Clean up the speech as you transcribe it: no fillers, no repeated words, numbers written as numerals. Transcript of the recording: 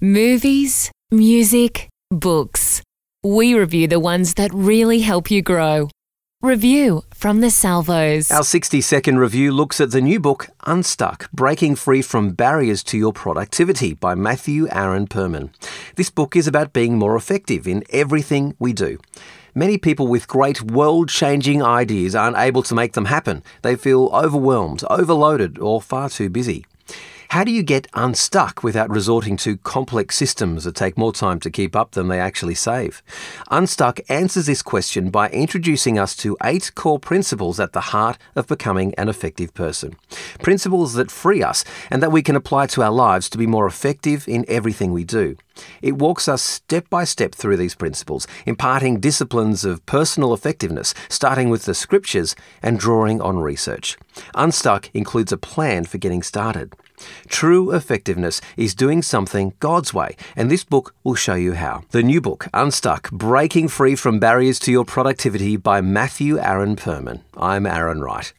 Movies, music, books. We review the ones that really help you grow. Review from the Salvos. Our 60-second review looks at the new book, Unstuck, Breaking Free from Barriers to Your Productivity by Matthew Aaron Perman. This book is about being more effective in everything we do. Many people with great world-changing ideas aren't able to make them happen. They feel overwhelmed, overloaded, or far too busy. How do you get unstuck without resorting to complex systems that take more time to keep up than they actually save? Unstuck answers this question by introducing us to 8 core principles at the heart of becoming an effective person. Principles that free us and that we can apply to our lives to be more effective in everything we do. It walks us step by step through these principles, imparting disciplines of personal effectiveness, starting with the scriptures and drawing on research. Unstuck includes a plan for getting started. True effectiveness is doing something God's way, and this book will show you how. The new book, Unstuck, Breaking Free from Barriers to Your Productivity by Matthew Aaron Perman. I'm Aaron Wright.